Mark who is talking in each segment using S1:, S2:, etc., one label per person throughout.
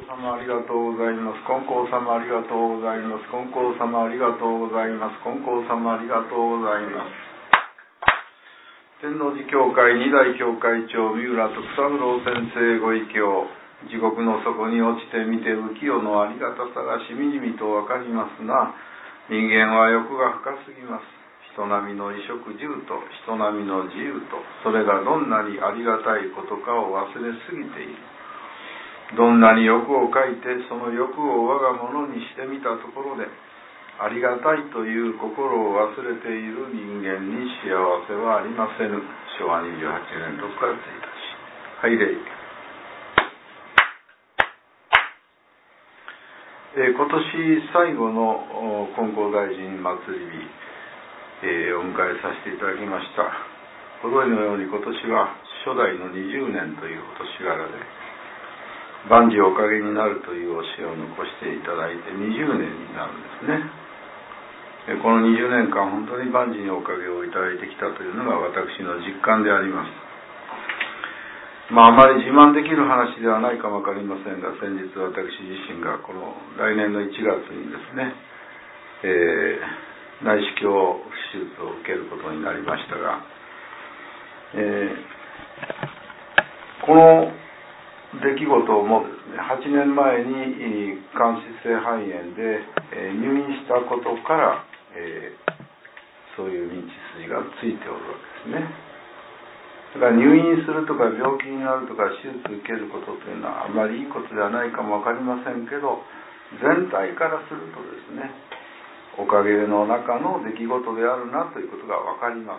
S1: 様ありがとうございます。金光様ありがとうございます。金光様ありがとうございます。金光様ありがとうございます。天王寺教会二代教会長三浦徳三郎先生ご意教、地獄の底に落ちてみて浮世のありがたさがしみじみとわかりますが、人間は欲が深すぎます。人並みの衣食住と人並みの自由と、それがどんなにありがたいことかを忘れすぎている。どんなに欲をかいてその欲を我が物にしてみたところで、ありがたいという心を忘れている人間に幸せはありませぬ。昭和28年6月1日。はい礼。今年最後の金光大臣祭り日、お迎えさせていただきました。このように今年は初代の20年というお年柄で、万事おかげになるという教えを残していただいて20年になるんですね。この20年間本当に万事におかげをいただいてきたというのが私の実感であります。あまり自慢できる話ではないかもわかりませんが、先日私自身がこの来年の1月にですね、内視鏡手術を受けることになりましたが、この出来事もですね、8年前に間質性肺炎で入院したことから、そういう認知筋がついておるわけですね。だから入院するとか病気になるとか手術受けることというのはあまりいいことではないかもわかりませんけど、全体からするとですね、おかげの中の出来事であるなということがわかります。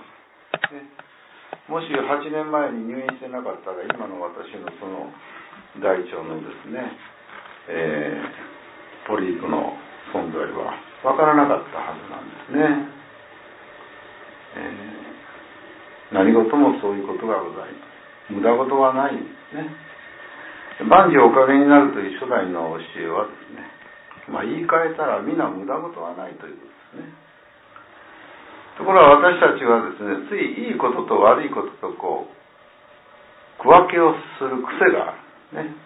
S1: もし8年前に入院してなかったら、今の私のその大腸のですね、ポリープの存在はわからなかったはずなんですね。何事もそういうことがございます。無駄事はないんですね。万事おかげになるという初代の教えはですね、言い換えたら皆無駄事はないということですね。ところが私たちはですね、ついいいことと悪いことと区分けをする癖があるね。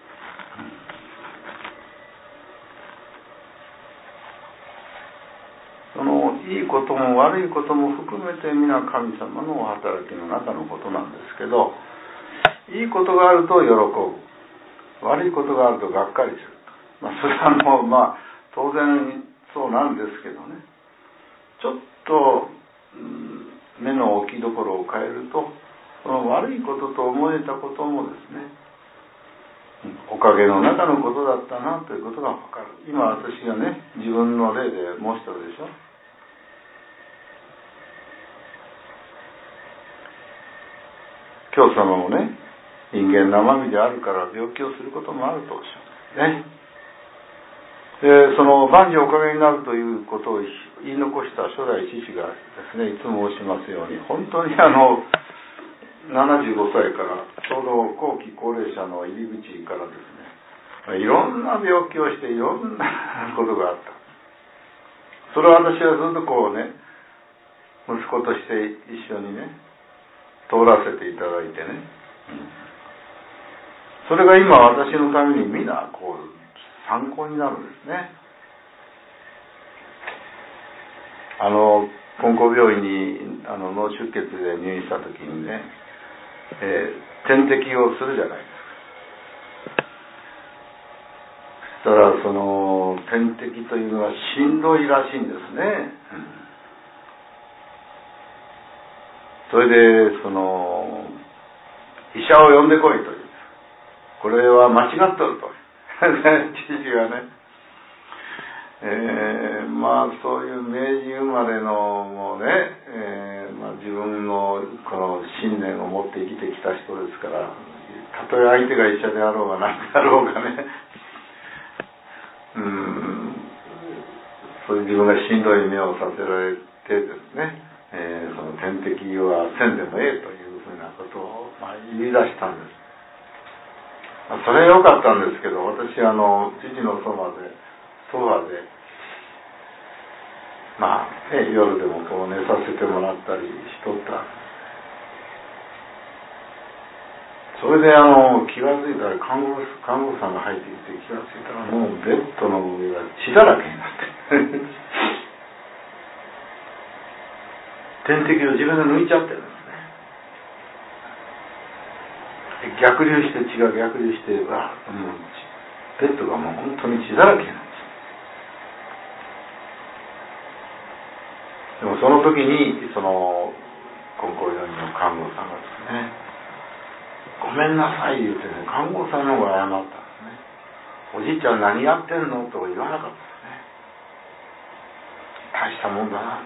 S1: そのいいことも悪いことも含めて皆神様のお働きの中のことなんですけど、いいことがあると喜ぶ、悪いことがあるとがっかりする。それは当然そうなんですけどね、ちょっと目の置きどころを変えると、その悪いことと思えたこともですね、おかげの中のことだったなということがわかる。今私がね、自分の例で申したでしょ。教様もね、人間生身であるから病気をすることもあるとおっしゃるね。で、その万事おかげになるということを言い残した初代父がですね、いつも申しますように、本当に75歳からちょうど後期高齢者の入り口からですね、いろんな病気をしていろんなことがあった。それを私はずっと息子として一緒にね、通らせていただいてね、それが今私のために皆参考になるんですね。金光病院に脳出血で入院した時にね、点滴をするじゃないですか。そしたらその点滴というのはしんどいらしいんですね。それでその医者を呼んでこいという、これは間違っとると父がね、そういう明治生まれのもうね、自分のこの信念を持って生きてきた人ですから、たとえ相手が医者であろうが何であろうがね、そういう自分がしんどい目をさせられてですね、その点滴はせんでもええというふうなことを言い出したんです。それは良かったんですけど、私父のそばでソファで夜でも寝させてもらったりしとった。 それで気がついたら看護婦さんが入ってきて、気がついたらもうベッドの上が血だらけになって点滴を自分で抜いちゃってるんですね。逆流して血が逆流してベッドがもう本当に血だらけなんです。でもその時に金光病院の看護師さんがですね、ごめんなさい言うてね、看護師さんの方が謝ったんですね。おじいちゃん何やってんのと言わなかったですね。大したもんだな。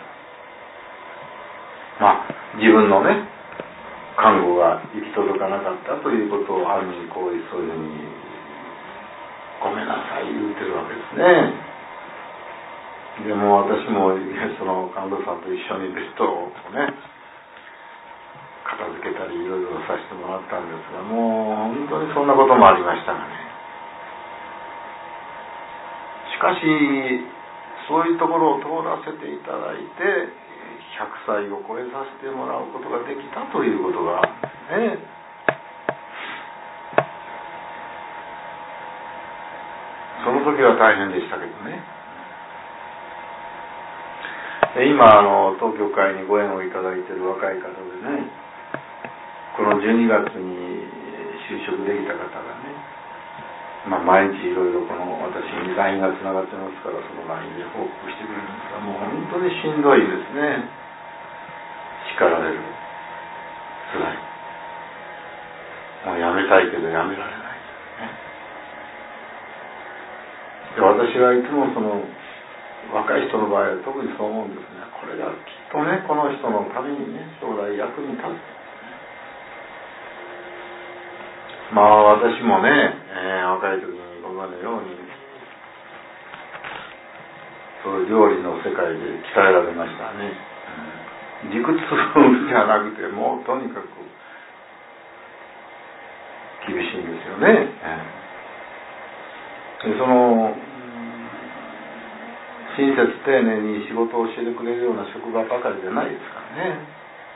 S1: 自分のね、看護が行き届かなかったということをある意味そういうふうにごめんなさい言うてるわけですね。でも私もその看護師さんと一緒にベッドをね片付けたりいろいろさせてもらったんですが、もう本当にそんなこともありましたがね。しかしそういうところを通らせていただいて100歳を超えさせてもらうことができたということがね、その時は大変でしたけどね。今当教会にご縁をいただいている若い方でね、この12月に就職できた方がね、毎日いろいろ私に LINE がつながってますから、その LINE で報告してくれるんですが、もう本当にしんどいですね。叱られる、辛い、もうやめたいけどやめられない、で私はいつも若い人の場合は特にそう思うんですね。これがきっとね、この人のためにね、将来役に立つ。私もね、若い時に今のようにそういう料理の世界で鍛えられましたね。理屈じゃなくて、もうとにかく厳しいんですよね。親切丁寧に仕事を教えてくれるような職場ばかりじゃないですからね。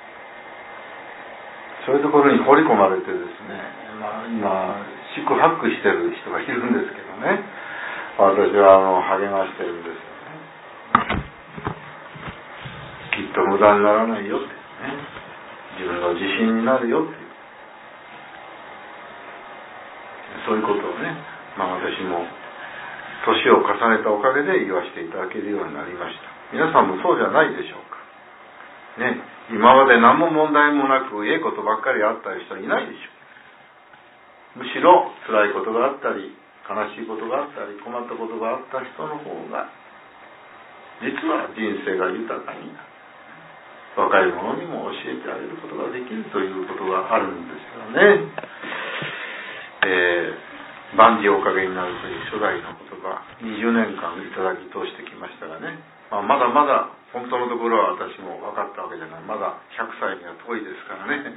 S1: そういうところに掘り込まれてですね、今四苦八苦してる人がいるんですけどね、私は励ましてるんですよね。きっと無駄にならないよってね、自分の自信になるよっていう、そういうことをね、私も年を重ねたおかげで言わせていただけるようになりました。皆さんもそうじゃないでしょうかね。今まで何も問題もなくいいことばっかりあった人はいないでしょう。むしろ辛いことがあったり悲しいことがあったり困ったことがあった人の方が実は人生が豊かになる。若い者にも教えてあげることができるということがあるんですよね。万事おかげになるという初代の言葉、20年間いただき通してきましたがね、まだまだ本当のところは私も分かったわけじゃない。まだ100歳には遠いですからね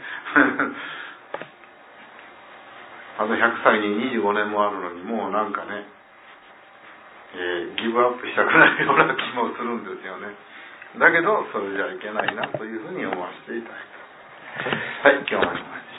S1: あと100歳に25年もあるのに、もうなんかね、ギブアップしたくないような気もするんですよね。だけどそれじゃいけないなというふうに思わせていただいた。はい、今日もあります。